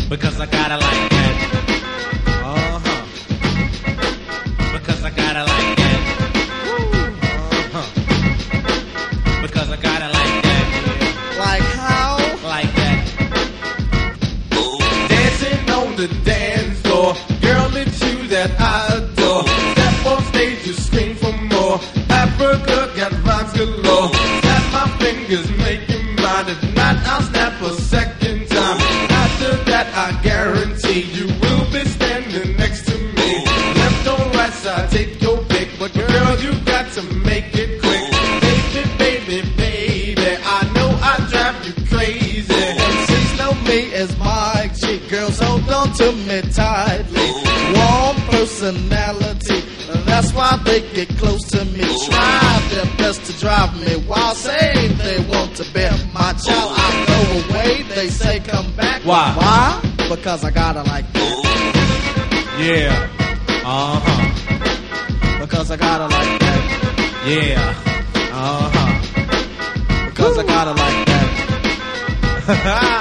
because I gotta like that. Because I gotta like that. Because I gotta like that. Like how? Like that. Dancing on the dance floor, girl, it's you that I adore. Step on stage, you scream for more. Africa got rhymes galore. Snap my fingers, make you mine. If not, I'll snap a second time. After that, I guarantee you will be standing next to me. Left on right side, take your pick, but girl, you got to make it quick. Baby, baby, baby, I know I drive you crazy. MCs know me as Mike G. Girls hold on to me tightly. Warm personality, that's why they get close to me. Try their best to drive me while saying they want to be my child. I go away, they say come back. Why? Why? Because I gotta like that. Yeah. Because I gotta like that. Yeah. Because I gotta like that.